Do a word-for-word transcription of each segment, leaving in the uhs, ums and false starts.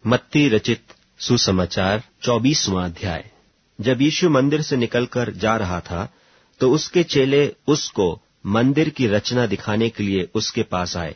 मत्ती रचित सुसमाचार चौबीसवां अध्याय। जब यीशु मंदिर से निकलकर जा रहा था तो उसके चेले उसको मंदिर की रचना दिखाने के लिए उसके पास आए।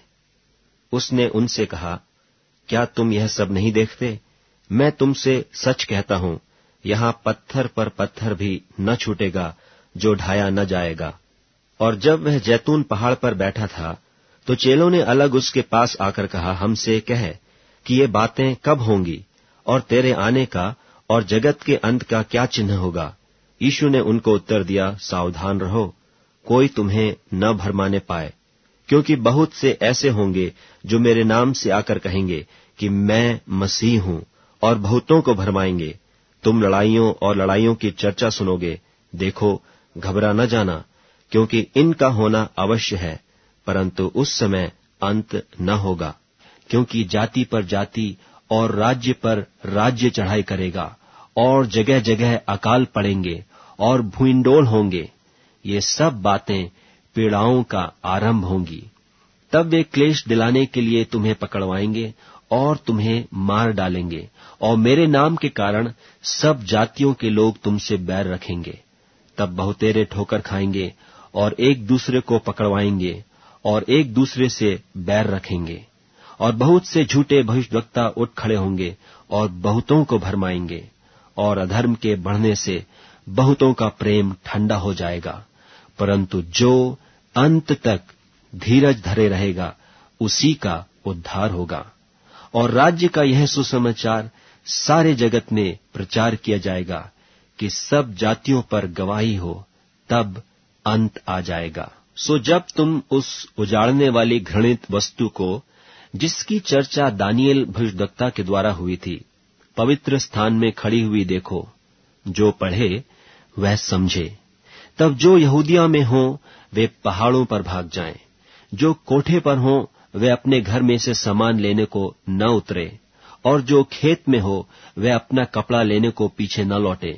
उसने उनसे कहा, क्या तुम यह सब नहीं देखते? मैं तुमसे सच कहता हूं, यहां पत्थर पर पत्थर भी न छूटेगा जो ढाया न जाएगा। और जब वह जैतून पहाड़ पर बैठा था तो चेलों ने अलग उसके पास आकर कहा, हमसे कह कि ये बातें कब होंगी और तेरे आने का और जगत के अंत का क्या चिन्ह होगा? यीशु ने उनको उत्तर दिया, सावधान रहो, कोई तुम्हें न भरमाने पाए, क्योंकि बहुत से ऐसे होंगे जो मेरे नाम से आकर कहेंगे कि मैं मसीह हूं, और बहुतों को भरमाएंगे। तुम लड़ाइयों और लड़ाइयों की चर्चा सुनोगे। देखो, घबरा न जाना, क्योंकि इनका होना अवश्य है, परंतु उस समय अंत न होगा। क्योंकि जाति पर जाति और राज्य पर राज्य चढ़ाई करेगा, और जगह जगह अकाल पड़ेंगे और भूइंडोल होंगे। ये सब बातें पीड़ाओं का आरंभ होंगी। तब वे क्लेश दिलाने के लिए तुम्हें पकड़वाएंगे और तुम्हें मार डालेंगे, और मेरे नाम के कारण सब जातियों के लोग तुमसे बैर रखेंगे। तब बहुतेरे ठोकर खाएंगे और एक दूसरे को पकड़वाएंगे और एक दूसरे से बैर रखेंगे। और बहुत से झूठे भविष्यद्वक्ता उठ खड़े होंगे और बहुतों को भरमाएंगे, और अधर्म के बढ़ने से बहुतों का प्रेम ठंडा हो जाएगा। परंतु जो अंत तक धीरज धरे रहेगा उसी का उद्धार होगा। और राज्य का यह सुसमाचार सारे जगत में प्रचार किया जाएगा कि सब जातियों पर गवाही हो, तब अंत आ जाएगा। सो जब तुम उस उजाड़ने वाली घृणित वस्तु को, जिसकी चर्चा दानियेल भविष्यद्वक्ता के द्वारा हुई थी, पवित्र स्थान में खड़ी हुई देखो, जो पढ़े वह समझे। तब जो यहूदिया में हो वे पहाड़ों पर भाग जाएं, जो कोठे पर हो वे अपने घर में से सामान लेने को न उतरे, और जो खेत में हो वे अपना कपड़ा लेने को पीछे न लौटे।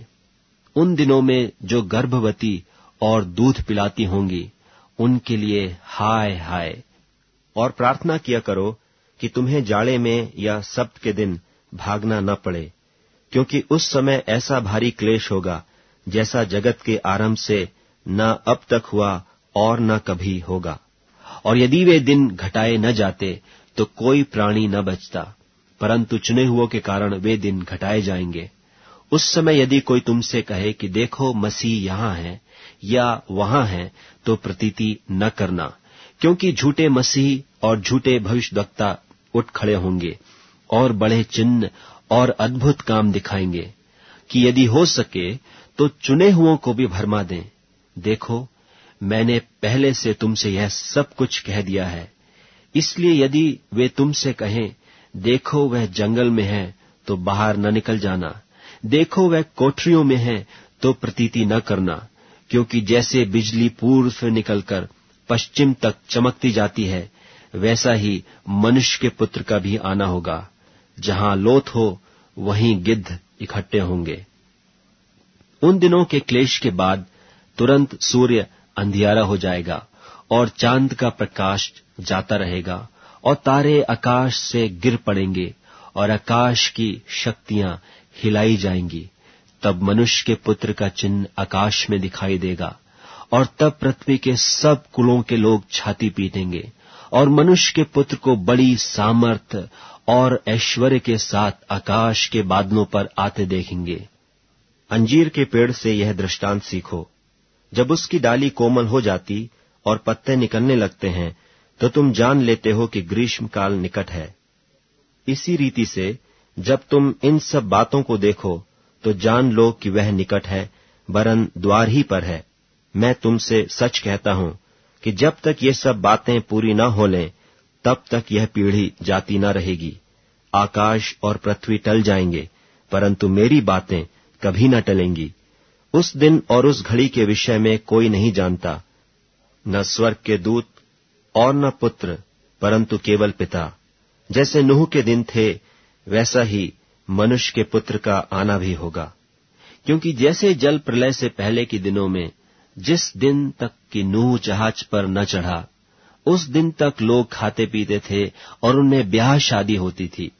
उन दिनों में जो गर्भवती और दूध पिलाती होंगी, उनके लिए हाय हाय। और प्रार्थना किया करो कि तुम्हें जाड़े में या सब्त के दिन भागना न पड़े, क्योंकि उस समय ऐसा भारी क्लेश होगा जैसा जगत के आरंभ से न अब तक हुआ और न कभी होगा। और यदि वे दिन घटाए न जाते तो कोई प्राणी न बचता, परंतु चुने हुओं के कारण वे दिन घटाए जाएंगे। उस समय यदि कोई तुमसे कहे कि देखो मसीह यहां है या वहां है, तो प्रतीति न करना, क्योंकि झूठे मसीह और झूठे भविष्यद्वक्ता उठ खड़े होंगे और बड़े चिन्ह और अद्भुत काम दिखाएंगे, कि यदि हो सके तो चुने हुओं को भी भरमा दें। देखो, मैंने पहले से तुमसे यह सब कुछ कह दिया है। इसलिए यदि वे तुमसे कहें, देखो वह जंगल में है, तो बाहर न निकल जाना, देखो वह कोठरियों में है, तो प्रतीति न करना, क्योंकि जैसे बिजली पूर्व से निकलकर पश्चिम तक चमकती जाती है, वैसा ही मनुष्य के पुत्र का भी आना होगा। जहां लोथ हो वहीं गिद्ध इकट्ठे होंगे। उन दिनों के क्लेश के बाद तुरंत सूर्य अंधियारा हो जाएगा और चांद का प्रकाश जाता रहेगा, और तारे आकाश से गिर पड़ेंगे और आकाश की शक्तियां हिलाई जाएंगी। तब मनुष्य के पुत्र का चिन्ह आकाश में दिखाई देगा, और तब पृथ्वी के सब कुलों के लोग छाती पीटेंगे और मनुष्य के पुत्र को बड़ी सामर्थ और ऐश्वर्य के साथ आकाश के बादलों पर आते देखेंगे। अंजीर के पेड़ से यह दृष्टांत सीखो, जब उसकी डाली कोमल हो जाती और पत्ते निकलने लगते हैं, तो तुम जान लेते हो कि ग्रीष्म काल निकट है। इसी रीति से जब तुम इन सब बातों को देखो तो जान लो कि वह निकट है, वरन द्वार ही पर है। मैं तुमसे सच कहता हूं कि जब तक ये सब बातें पूरी न हो लें, तब तक यह पीढ़ी जाती न रहेगी। आकाश और पृथ्वी टल जाएंगे, परंतु मेरी बातें कभी न टलेंगी। उस दिन और उस घड़ी के विषय में कोई नहीं जानता, न स्वर्ग के दूत और न पुत्र, परंतु केवल पिता। जैसे नूह के दिन थे, वैसा ही मनुष्य के पुत्र का आना भी होगा। क्योंकि जैसे जल प्रलय से पहले के दिनों में, जिस दिन तक कि नूह जहाज पर न चढ़ा, उस दिन तक लोग खाते पीते थे और उनमें ब्याह शादी होती थी,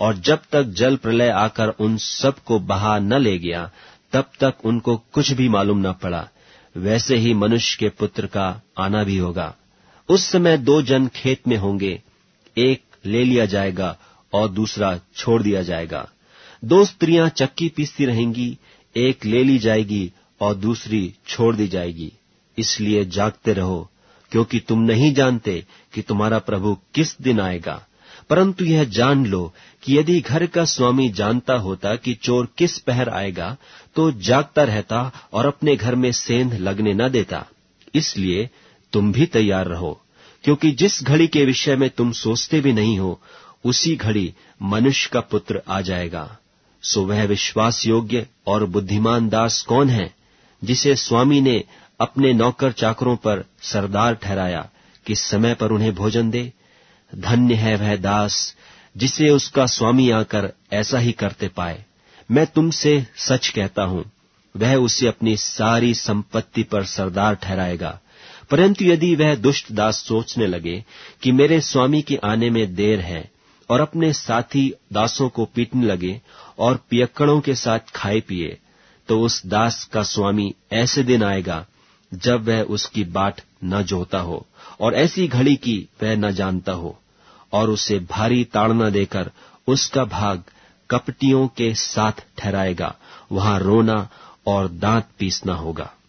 और जब तक जल प्रलय आकर उन सब को बहा न ले गया, तब तक उनको कुछ भी मालूम न पड़ा। वैसे ही मनुष्य के पुत्र का आना भी होगा। उस समय दो जन खेत में होंगे, एक ले लिया जाएगा और दूसरा छोड़ दिया जाएगा। दो स्त्रियां चक्की पीसती रहेंगी, एक ले ली जाएगी और दूसरी छोड़ दी जाएगी। इसलिए जागते रहो, क्योंकि तुम नहीं जानते कि तुम्हारा प्रभु किस दिन आएगा। परंतु यह जान लो कि यदि घर का स्वामी जानता होता कि चोर किस पहर आएगा, तो जागता रहता और अपने घर में सेंध लगने न देता। इसलिए तुम भी तैयार रहो, क्योंकि जिस घड़ी के विषय में तुम सोचते भी नहीं हो, उसी घड़ी मनुष्य का पुत्र आ जाएगा। सो वह विश्वास योग्य और बुद्धिमान दास कौन है, जिसे स्वामी ने अपने नौकर चाकरों पर सरदार ठहराया कि समय पर उन्हें भोजन दे। धन्य है वह दास जिसे उसका स्वामी आकर ऐसा ही करते पाए। मैं तुमसे सच कहता हूं, वह उसे अपनी सारी संपत्ति पर सरदार ठहराएगा। परंतु यदि वह दुष्ट दास सोचने लगे कि मेरे स्वामी के आने में देर है, और अपने साथी दासों को पीटने लगे और पियक्कड़ों के साथ खाए पिए, तो उस दास का स्वामी ऐसे दिन आएगा जब वह उसकी बाट न जोहता हो, और ऐसी घड़ी की वह न जानता हो, और उसे भारी ताड़ना देकर उसका भाग कपटियों के साथ ठहराएगा। वहां रोना और दांत पीसना होगा।